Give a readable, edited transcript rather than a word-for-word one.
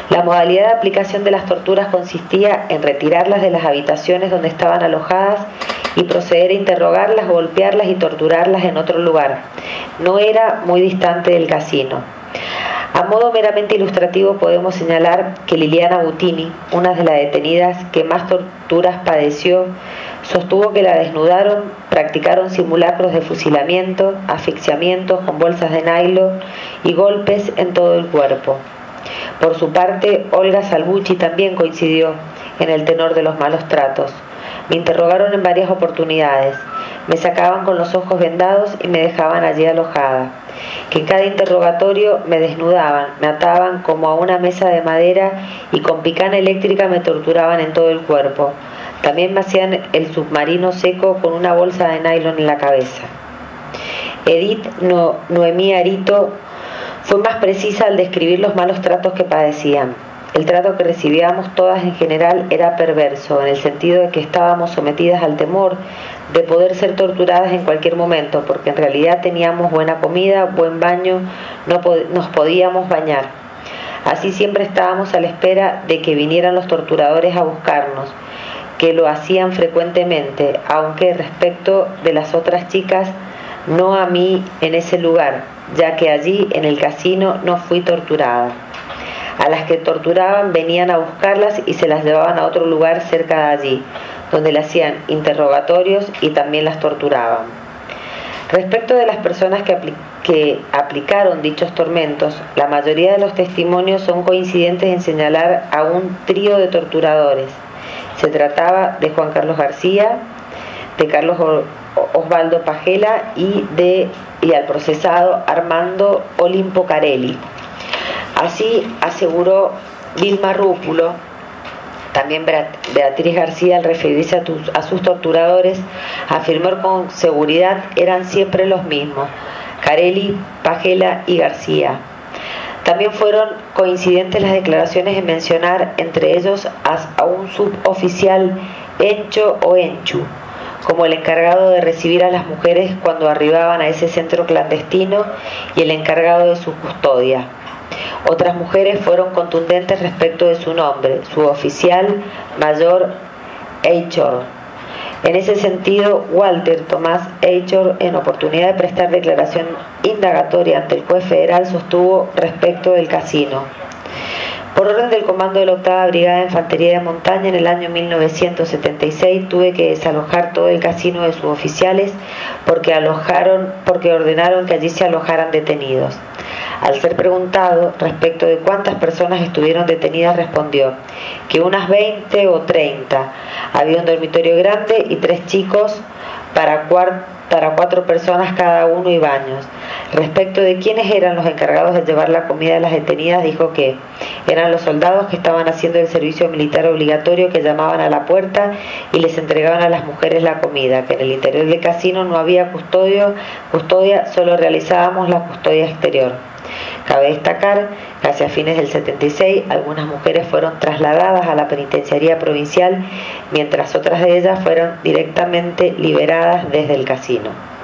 La modalidad de aplicación de las torturas consistía en retirarlas de las habitaciones donde estaban alojadas y proceder a interrogarlas, golpearlas y torturarlas en otro lugar. No era muy distante del casino. A modo meramente ilustrativo podemos señalar que Liliana Butini, una de las detenidas que más torturas padeció, sostuvo que la desnudaron, practicaron simulacros de fusilamiento, asfixiamientos con bolsas de nylon y golpes en todo el cuerpo. Por su parte, Olga Salvucci también coincidió en el tenor de los malos tratos. Me interrogaron en varias oportunidades, me sacaban con los ojos vendados y me dejaban allí alojada. Que en cada interrogatorio me desnudaban, me ataban como a una mesa de madera y con picana eléctrica me torturaban en todo el cuerpo. También me hacían el submarino seco con una bolsa de nylon en la cabeza. Edith Noemí Arito fue más precisa al describir los malos tratos que padecían. El trato que recibíamos todas en general era perverso, en el sentido de que estábamos sometidas al temor de poder ser torturadas en cualquier momento, porque en realidad teníamos buena comida, buen baño, nos podíamos bañar. Así siempre estábamos a la espera de que vinieran los torturadores a buscarnos, que lo hacían frecuentemente, aunque respecto de las otras chicas, no a mí en ese lugar, ya que allí en el casino no fui torturada. A las que torturaban venían a buscarlas y se las llevaban a otro lugar cerca de allí, donde le hacían interrogatorios y también las torturaban. Respecto de las personas que aplicaron dichos tormentos, la mayoría de los testimonios son coincidentes en señalar a un trío de torturadores. Se trataba de Juan Carlos García, de Carlos Osvaldo Pagela y al procesado Armando Olimpo Carelli. Así aseguró Vilma Rúpulo. También Beatriz García, al referirse a sus torturadores, afirmó con seguridad eran siempre los mismos, Carelli, Pagela y García. También fueron coincidentes las declaraciones en mencionar entre ellos a un suboficial Encho o Enchu, como el encargado de recibir a las mujeres cuando arribaban a ese centro clandestino y el encargado de su custodia. Otras mujeres fueron contundentes respecto de su nombre, su oficial mayor Eichhorn. En ese sentido, Walter Tomás Eichhorn, en oportunidad de prestar declaración indagatoria ante el juez federal, sostuvo respecto del casino: por orden del comando de la 8ª Brigada de Infantería de Montaña, en el año 1976 tuve que desalojar todo el casino de suboficiales porque ordenaron que allí se alojaran detenidos. Al ser preguntado respecto de cuántas personas estuvieron detenidas, respondió que unas 20 o 30. Había un dormitorio grande y 3 chicos para 4 personas cada uno y baños. Respecto de quiénes eran los encargados de llevar la comida a las detenidas, dijo que eran los soldados que estaban haciendo el servicio militar obligatorio, que llamaban a la puerta y les entregaban a las mujeres la comida, que en el interior del casino no había custodia, solo realizábamos la custodia exterior. Cabe destacar que hacia fines del 76 algunas mujeres fueron trasladadas a la penitenciaría provincial, mientras otras de ellas fueron directamente liberadas desde el casino.